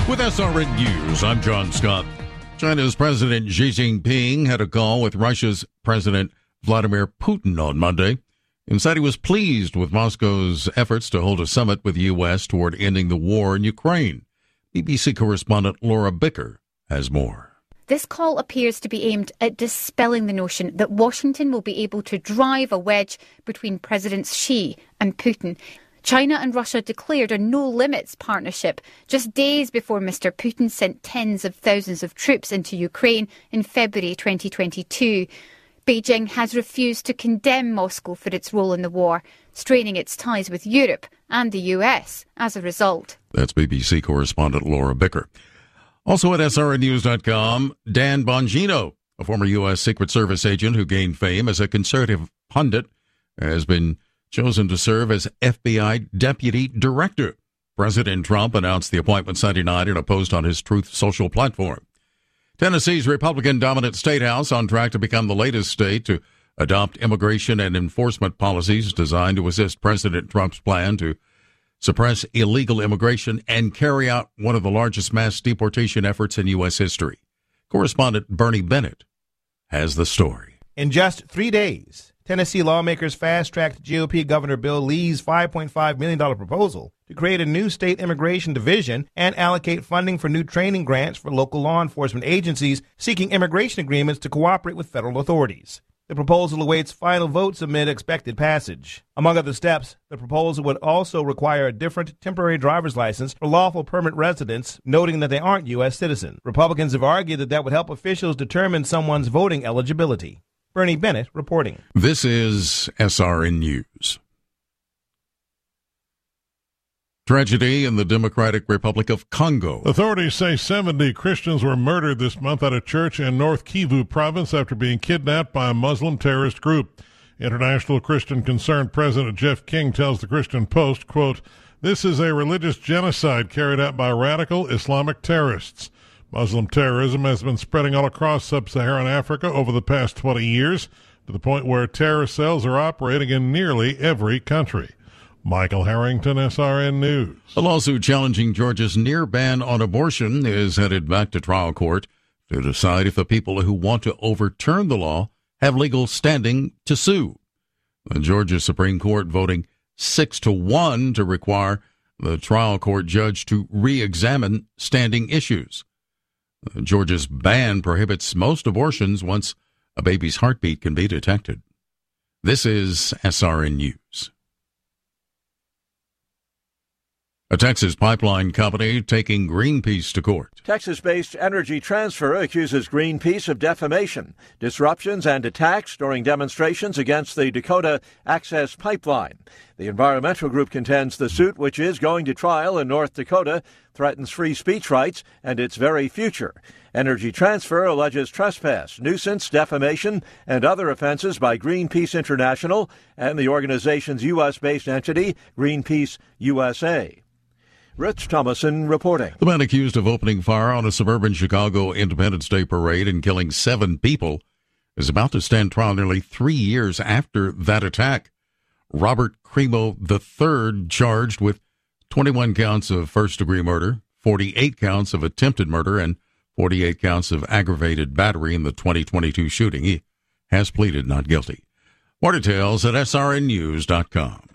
With SRN News, I'm John Scott. China's President Xi Jinping had a call with Russia's President Vladimir Putin on Monday and said he was pleased with Moscow's efforts to hold a summit with the U.S. toward ending the war in Ukraine. BBC correspondent Laura Bicker has more. This call appears to be aimed at dispelling the notion that Washington will be able to drive a wedge between Presidents Xi and Putin. China and Russia declared a no-limits partnership just days before Mr. Putin sent tens of thousands of troops into Ukraine in February 2022. Beijing has refused to condemn Moscow for its role in the war, straining its ties with Europe and the US as a result. That's BBC correspondent Laura Bicker. Also at srnnews.com, Dan Bongino, a former U.S. Secret Service agent who gained fame as a conservative pundit, has been chosen to serve as FBI Deputy Director. President Trump announced the appointment Sunday night in a post on his Truth Social platform. Tennessee's Republican-dominant state house on track to become the latest state to adopt immigration and enforcement policies designed to assist President Trump's plan to suppress illegal immigration and carry out one of the largest mass deportation efforts in U.S. history. Correspondent Bernie Bennett has the story. In just 3 days, Tennessee lawmakers fast-tracked GOP Governor Bill Lee's $5.5 million proposal to create a new state immigration division and allocate funding for new training grants for local law enforcement agencies seeking immigration agreements to cooperate with federal authorities. The proposal awaits final votes amid expected passage. Among other steps, the proposal would also require a different temporary driver's license for lawful permanent residents, noting that they aren't U.S. citizens. Republicans have argued that would help officials determine someone's voting eligibility. Bernie Bennett reporting. This is SRN News. Tragedy in the Democratic Republic of Congo. Authorities say 70 Christians were murdered this month at a church in North Kivu province after being kidnapped by a Muslim terrorist group. International Christian Concern President Jeff King tells the Christian Post, quote, "This is a religious genocide carried out by radical Islamic terrorists. Muslim terrorism has been spreading all across sub-Saharan Africa over the past 20 years, to the point where terror cells are operating in nearly every country." Michael Harrington, SRN News. A lawsuit challenging Georgia's near ban on abortion is headed back to trial court to decide if the people who want to overturn the law have legal standing to sue. The Georgia Supreme Court voting 6-1 to require the trial court judge to re-examine standing issues. Georgia's ban prohibits most abortions once a baby's heartbeat can be detected. This is SRN News. A Texas pipeline company taking Greenpeace to court. Texas-based Energy Transfer accuses Greenpeace of defamation, disruptions, and attacks during demonstrations against the Dakota Access Pipeline. The environmental group contends the suit, which is going to trial in North Dakota, threatens free speech rights and its very future. Energy Transfer alleges trespass, nuisance, defamation, and other offenses by Greenpeace International and the organization's U.S.-based entity, Greenpeace USA. Rich Thomason reporting. The man accused of opening fire on a suburban Chicago Independence Day parade and killing 7 people is about to stand trial nearly 3 years after that attack. Robert Cremo III, charged with 21 counts of first-degree murder, 48 counts of attempted murder, and 48 counts of aggravated battery in the 2022 shooting. He has pleaded not guilty. More details at srnnews.com.